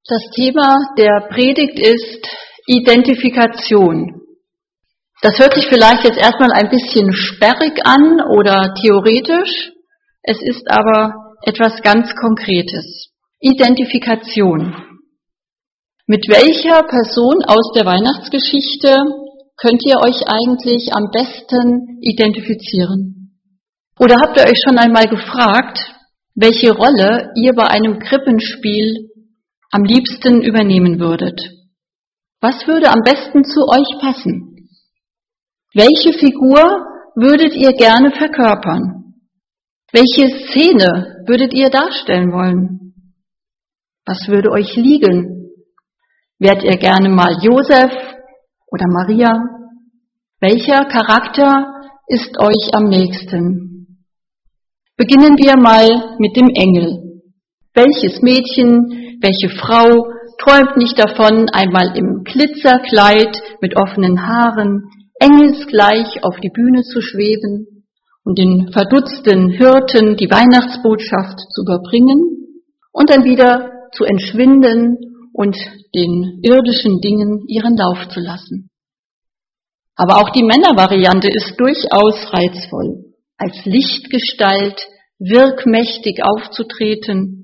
Das Thema der Predigt ist Identifikation. Das hört sich vielleicht jetzt erstmal ein bisschen sperrig an oder theoretisch. Es ist aber etwas ganz Konkretes. Identifikation. Mit welcher Person aus der Weihnachtsgeschichte könnt ihr euch eigentlich am besten identifizieren? Oder habt ihr euch schon einmal gefragt, welche Rolle ihr bei einem Krippenspiel am liebsten übernehmen würdet? Was würde am besten zu euch passen? Welche Figur würdet ihr gerne verkörpern? Welche Szene würdet ihr darstellen wollen? Was würde euch liegen? Wärt ihr gerne mal Josef oder Maria? Welcher Charakter ist euch am nächsten? Beginnen wir mal mit dem Engel. Welches Mädchen, welche Frau träumt nicht davon, einmal im Glitzerkleid mit offenen Haaren, engelsgleich auf die Bühne zu schweben und den verdutzten Hirten die Weihnachtsbotschaft zu überbringen und dann wieder zu entschwinden und den irdischen Dingen ihren Lauf zu lassen. Aber auch die Männervariante ist durchaus reizvoll, als Lichtgestalt wirkmächtig aufzutreten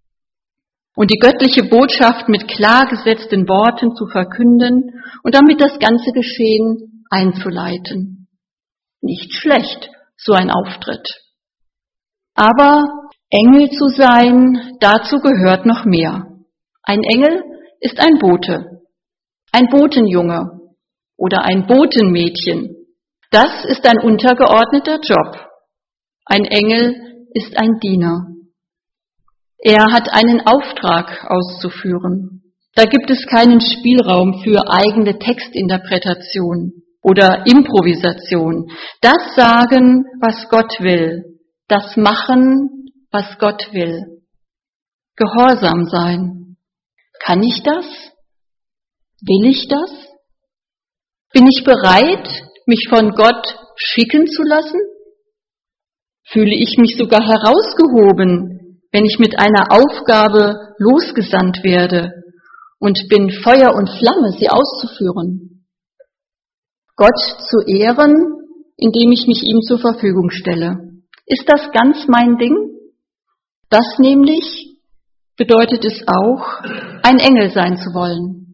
und die göttliche Botschaft mit klar gesetzten Worten zu verkünden und damit das ganze Geschehen einzuleiten. Nicht schlecht, so ein Auftritt. Aber Engel zu sein, dazu gehört noch mehr. Ein Engel ist ein Bote, ein Botenjunge oder ein Botenmädchen. Das ist ein untergeordneter Job. Ein Engel ist ein Diener. Er hat einen Auftrag auszuführen. Da gibt es keinen Spielraum für eigene Textinterpretation oder Improvisation. Das sagen, was Gott will. Das machen, was Gott will. Gehorsam sein. Kann ich das? Will ich das? Bin ich bereit, mich von Gott schicken zu lassen? Fühle ich mich sogar herausgehoben, wenn ich mit einer Aufgabe losgesandt werde und bin Feuer und Flamme, sie auszuführen? Gott zu ehren, indem ich mich ihm zur Verfügung stelle. Ist das ganz mein Ding? Das nämlich bedeutet es auch, ein Engel sein zu wollen.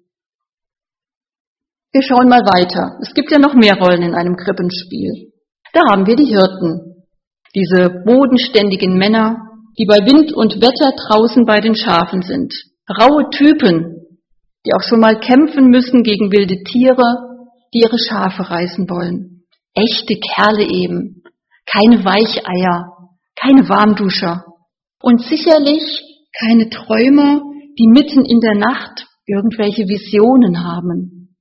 Wir schauen mal weiter. Es gibt ja noch mehr Rollen in einem Krippenspiel. Da haben wir die Hirten, diese bodenständigen Männer, die bei Wind und Wetter draußen bei den Schafen sind. Raue Typen, die auch schon mal kämpfen müssen gegen wilde Tiere, die ihre Schafe reißen wollen. Echte Kerle eben, keine Weicheier, keine Warmduscher und sicherlich keine Träumer, die mitten in der Nacht irgendwelche Visionen haben.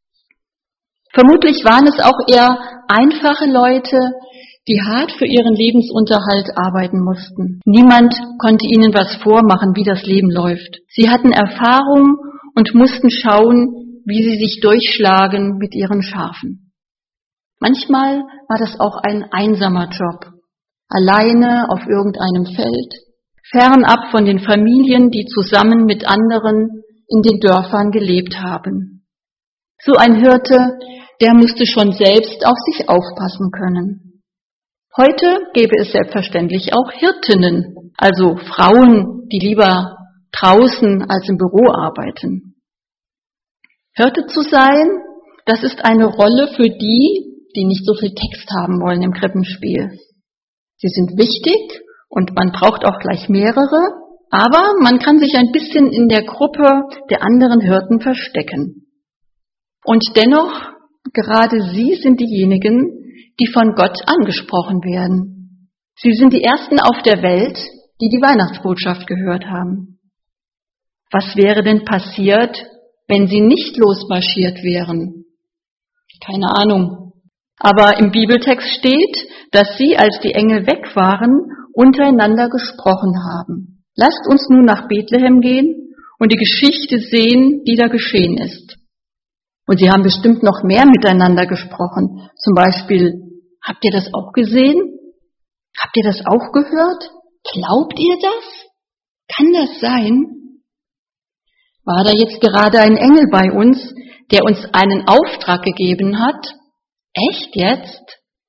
Vermutlich waren es auch eher einfache Leute, die hart für ihren Lebensunterhalt arbeiten mussten. Niemand konnte ihnen was vormachen, wie das Leben läuft. Sie hatten Erfahrung und mussten schauen, wie sie sich durchschlagen mit ihren Schafen. Manchmal war das auch ein einsamer Job, alleine auf irgendeinem Feld, fernab von den Familien, die zusammen mit anderen in den Dörfern gelebt haben. So ein Hirte, der musste schon selbst auf sich aufpassen können. Heute gäbe es selbstverständlich auch Hirtinnen, also Frauen, die lieber draußen als im Büro arbeiten. Hirte zu sein, das ist eine Rolle für die, die nicht so viel Text haben wollen im Krippenspiel. Sie sind wichtig und man braucht auch gleich mehrere, aber man kann sich ein bisschen in der Gruppe der anderen Hirten verstecken. Und dennoch, gerade sie sind diejenigen, die von Gott angesprochen werden. Sie sind die Ersten auf der Welt, die die Weihnachtsbotschaft gehört haben. Was wäre denn passiert, wenn sie nicht losmarschiert wären? Keine Ahnung. Aber im Bibeltext steht, dass sie, als die Engel weg waren, untereinander gesprochen haben. Lasst uns nun nach Bethlehem gehen und die Geschichte sehen, die da geschehen ist. Und sie haben bestimmt noch mehr miteinander gesprochen. Zum Beispiel, habt ihr das auch gesehen? Habt ihr das auch gehört? Glaubt ihr das? Kann das sein? War da jetzt gerade ein Engel bei uns, der uns einen Auftrag gegeben hat? Echt jetzt?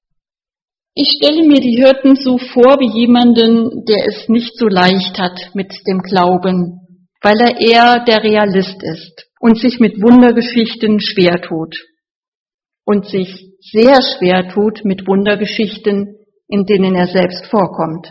Ich stelle mir die Hirten so vor wie jemanden, der es nicht so leicht hat mit dem Glauben, weil er eher der Realist ist und sich mit Wundergeschichten schwer tut. Und sich sehr schwer tut mit Wundergeschichten, in denen er selbst vorkommt.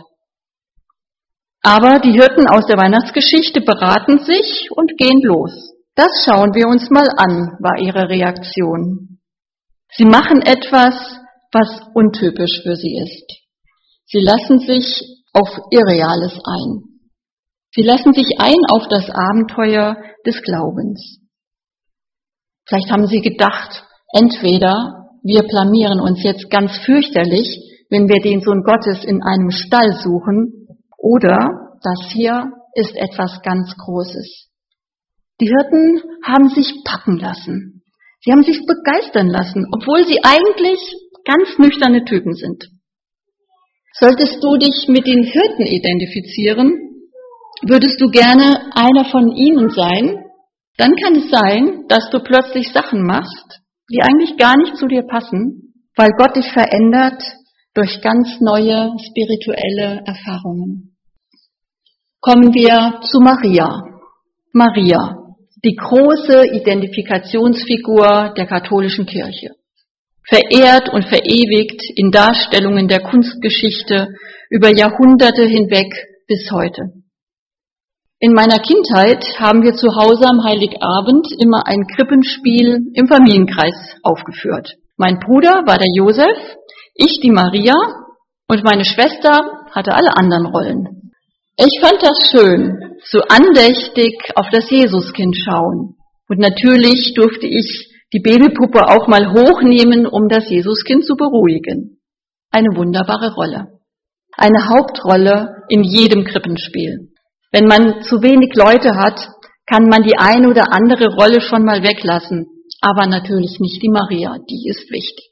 Aber die Hirten aus der Weihnachtsgeschichte beraten sich und gehen los. Das schauen wir uns mal an, war ihre Reaktion. Sie machen etwas, was untypisch für sie ist. Sie lassen sich auf Irreales ein. Sie lassen sich ein auf das Abenteuer des Glaubens. Vielleicht haben sie gedacht, entweder wir blamieren uns jetzt ganz fürchterlich, wenn wir den Sohn Gottes in einem Stall suchen, oder das hier ist etwas ganz Großes. Die Hirten haben sich packen lassen. Sie haben sich begeistern lassen, obwohl sie eigentlich ganz nüchterne Typen sind. Solltest du dich mit den Hirten identifizieren, würdest du gerne einer von ihnen sein, dann kann es sein, dass du plötzlich Sachen machst, die eigentlich gar nicht zu dir passen, weil Gott dich verändert durch ganz neue spirituelle Erfahrungen. Kommen wir zu Maria. Maria, die große Identifikationsfigur der katholischen Kirche. Verehrt und verewigt in Darstellungen der Kunstgeschichte über Jahrhunderte hinweg bis heute. In meiner Kindheit haben wir zu Hause am Heiligabend immer ein Krippenspiel im Familienkreis aufgeführt. Mein Bruder war der Josef, ich die Maria und meine Schwester hatte alle anderen Rollen. Ich fand das schön, so andächtig auf das Jesuskind schauen. Und natürlich durfte ich die Babypuppe auch mal hochnehmen, um das Jesuskind zu beruhigen. Eine wunderbare Rolle. Eine Hauptrolle in jedem Krippenspiel. Wenn man zu wenig Leute hat, kann man die eine oder andere Rolle schon mal weglassen. Aber natürlich nicht die Maria, die ist wichtig.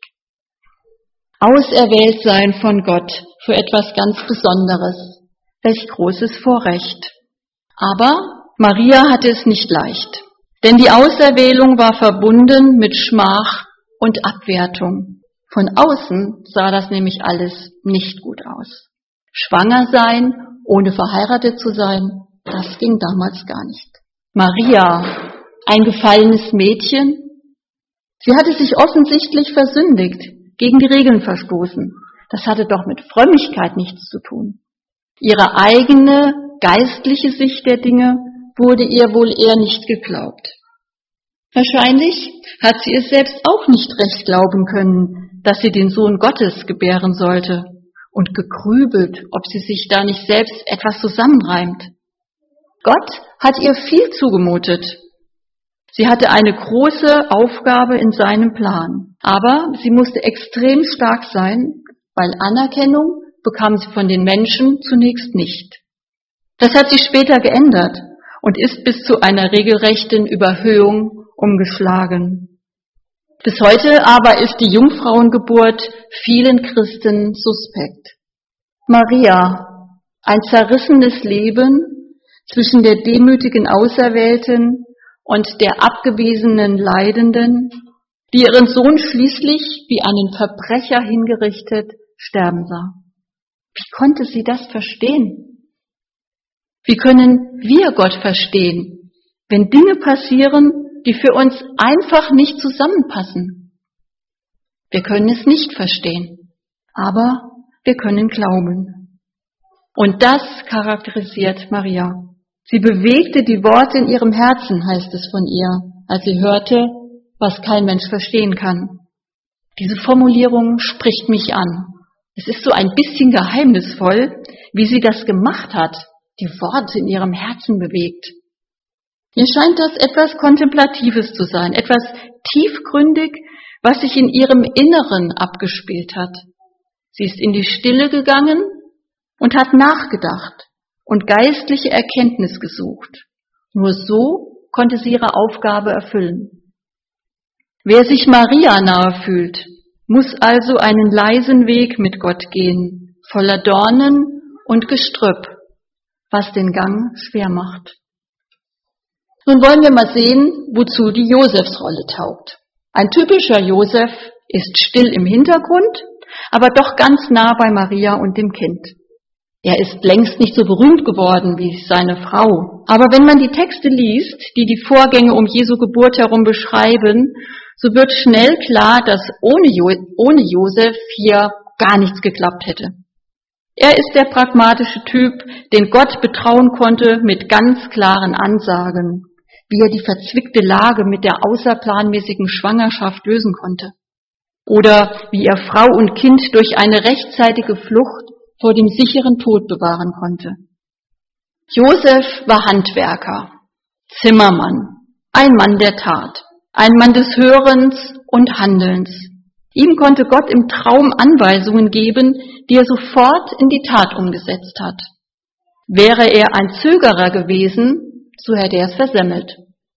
Auserwählt sein von Gott für etwas ganz Besonderes. Welch großes Vorrecht. Aber Maria hatte es nicht leicht. Denn die Auserwählung war verbunden mit Schmach und Abwertung. Von außen sah das nämlich alles nicht gut aus. Schwanger sein, ohne verheiratet zu sein, das ging damals gar nicht. Maria, ein gefallenes Mädchen, sie hatte sich offensichtlich versündigt, gegen die Regeln verstoßen. Das hatte doch mit Frömmigkeit nichts zu tun. Ihre eigene geistliche Sicht der Dinge wurde ihr wohl eher nicht geglaubt. Wahrscheinlich hat sie es selbst auch nicht recht glauben können, dass sie den Sohn Gottes gebären sollte und gegrübelt, ob sie sich da nicht selbst etwas zusammenreimt. Gott hat ihr viel zugemutet. Sie hatte eine große Aufgabe in seinem Plan, aber sie musste extrem stark sein, weil Anerkennung bekam sie von den Menschen zunächst nicht. Das hat sich später geändert und ist bis zu einer regelrechten Überhöhung umgeschlagen. Bis heute aber ist die Jungfrauengeburt vielen Christen suspekt. Maria, ein zerrissenes Leben zwischen der demütigen Auserwählten und der abgewiesenen Leidenden, die ihren Sohn schließlich wie einen Verbrecher hingerichtet sterben sah. Wie konnte sie das verstehen? Wie können wir Gott verstehen, wenn Dinge passieren, die für uns einfach nicht zusammenpassen? Wir können es nicht verstehen, aber wir können glauben. Und das charakterisiert Maria. Sie bewegte die Worte in ihrem Herzen, heißt es von ihr, als sie hörte, was kein Mensch verstehen kann. Diese Formulierung spricht mich an. Es ist so ein bisschen geheimnisvoll, wie sie das gemacht hat, die Worte in ihrem Herzen bewegt. Mir scheint das etwas Kontemplatives zu sein, etwas tiefgründig, was sich in ihrem Inneren abgespielt hat. Sie ist in die Stille gegangen und hat nachgedacht und geistliche Erkenntnis gesucht. Nur so konnte sie ihre Aufgabe erfüllen. Wer sich Maria nahe fühlt, muss also einen leisen Weg mit Gott gehen, voller Dornen und Gestrüpp, was den Gang schwer macht. Nun wollen wir mal sehen, wozu die Josefsrolle taugt. Ein typischer Josef ist still im Hintergrund, aber doch ganz nah bei Maria und dem Kind. Er ist längst nicht so berühmt geworden wie seine Frau. Aber wenn man die Texte liest, die die Vorgänge um Jesu Geburt herum beschreiben, so wird schnell klar, dass ohne Josef hier gar nichts geklappt hätte. Er ist der pragmatische Typ, den Gott betrauen konnte mit ganz klaren Ansagen, wie er die verzwickte Lage mit der außerplanmäßigen Schwangerschaft lösen konnte. Oder wie er Frau und Kind durch eine rechtzeitige Flucht vor dem sicheren Tod bewahren konnte. Josef war Handwerker, Zimmermann, ein Mann der Tat, ein Mann des Hörens und Handelns. Ihm konnte Gott im Traum Anweisungen geben, die er sofort in die Tat umgesetzt hat. Wäre er ein Zögerer gewesen, so hätte er es versemmelt.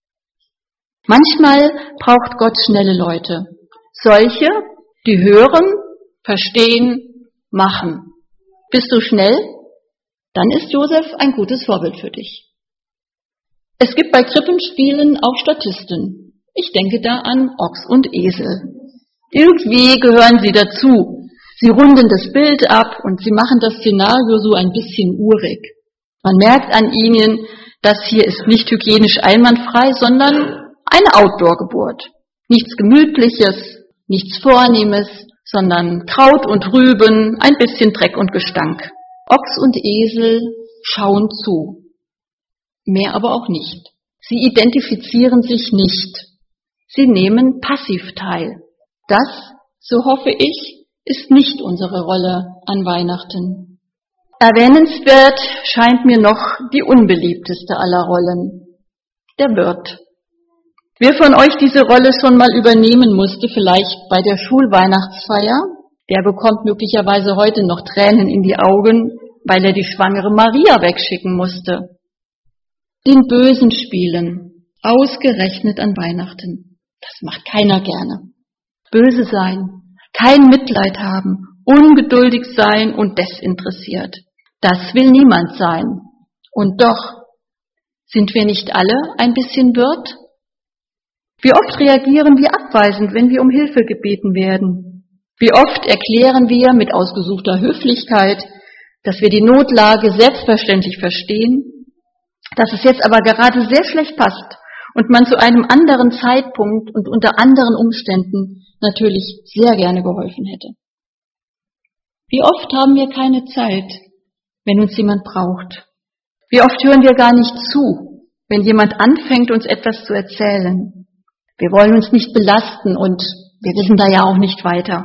Manchmal braucht Gott schnelle Leute, solche, die hören, verstehen, machen. Bist du schnell? Dann ist Josef ein gutes Vorbild für dich. Es gibt bei Krippenspielen auch Statisten. Ich denke da an Ochs und Esel. Irgendwie gehören sie dazu. Sie runden das Bild ab und sie machen das Szenario so ein bisschen urig. Man merkt an ihnen, das hier ist nicht hygienisch einwandfrei, sondern eine Outdoor-Geburt. Nichts Gemütliches, nichts Vornehmes, sondern Kraut und Rüben, ein bisschen Dreck und Gestank. Ochs und Esel schauen zu. Mehr aber auch nicht. Sie identifizieren sich nicht. Sie nehmen passiv teil. Das, so hoffe ich, ist nicht unsere Rolle an Weihnachten. Erwähnenswert scheint mir noch die unbeliebteste aller Rollen, der Wirt. Wer von euch diese Rolle schon mal übernehmen musste, vielleicht bei der Schulweihnachtsfeier, der bekommt möglicherweise heute noch Tränen in die Augen, weil er die schwangere Maria wegschicken musste. Den Bösen spielen, ausgerechnet an Weihnachten. Das macht keiner gerne. Böse sein, kein Mitleid haben, ungeduldig sein und desinteressiert. Das will niemand sein. Und doch, sind wir nicht alle ein bisschen Wirt? Wie oft reagieren wir abweisend, wenn wir um Hilfe gebeten werden? Wie oft erklären wir mit ausgesuchter Höflichkeit, dass wir die Notlage selbstverständlich verstehen, dass es jetzt aber gerade sehr schlecht passt und man zu einem anderen Zeitpunkt und unter anderen Umständen natürlich sehr gerne geholfen hätte. Wie oft haben wir keine Zeit, wenn uns jemand braucht? Wie oft hören wir gar nicht zu, wenn jemand anfängt, uns etwas zu erzählen? Wir wollen uns nicht belasten und wir wissen da ja auch nicht weiter.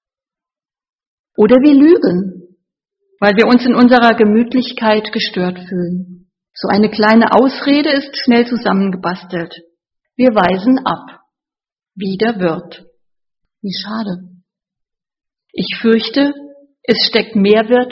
Oder wir lügen, weil wir uns in unserer Gemütlichkeit gestört fühlen. So eine kleine Ausrede ist schnell zusammengebastelt. Wir weisen ab. Wieder Wirt. Wie schade. Ich fürchte, es steckt mehr Wirt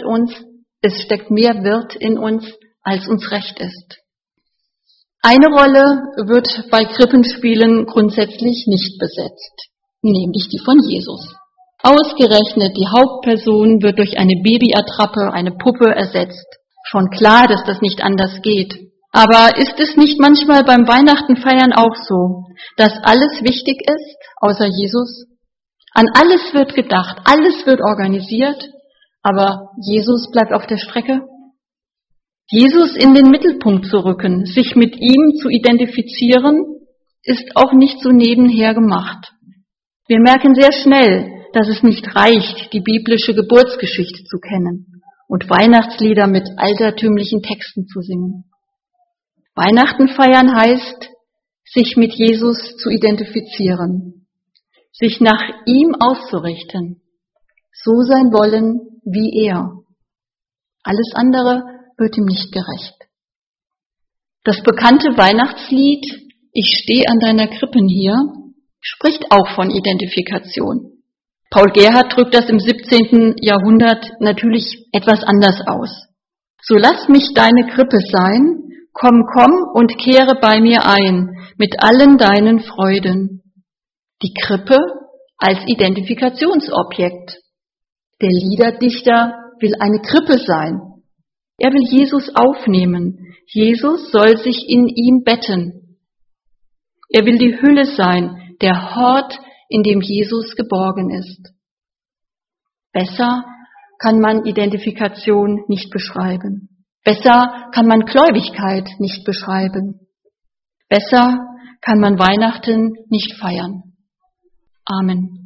in uns, als uns recht ist. Eine Rolle wird bei Krippenspielen grundsätzlich nicht besetzt, nämlich die von Jesus. Ausgerechnet die Hauptperson wird durch eine Babyattrappe, eine Puppe ersetzt. Schon klar, dass das nicht anders geht. Aber ist es nicht manchmal beim Weihnachtenfeiern auch so, dass alles wichtig ist, außer Jesus? An alles wird gedacht, alles wird organisiert, aber Jesus bleibt auf der Strecke? Jesus in den Mittelpunkt zu rücken, sich mit ihm zu identifizieren, ist auch nicht so nebenher gemacht. Wir merken sehr schnell, dass es nicht reicht, die biblische Geburtsgeschichte zu kennen und Weihnachtslieder mit altertümlichen Texten zu singen. Weihnachten feiern heißt, sich mit Jesus zu identifizieren, sich nach ihm auszurichten, so sein wollen wie er. Alles andere wird ihm nicht gerecht. Das bekannte Weihnachtslied Ich steh an deiner Krippen hier spricht auch von Identifikation. Paul Gerhardt drückt das im 17. Jahrhundert natürlich etwas anders aus. So lass mich deine Krippe sein, komm und kehre bei mir ein, mit allen deinen Freuden. Die Krippe als Identifikationsobjekt. Der Liederdichter will eine Krippe sein. Er will Jesus aufnehmen. Jesus soll sich in ihm betten. Er will die Hülle sein, der Hort, in dem Jesus geborgen ist. Besser kann man Identifikation nicht beschreiben. Besser kann man Gläubigkeit nicht beschreiben. Besser kann man Weihnachten nicht feiern. Amen.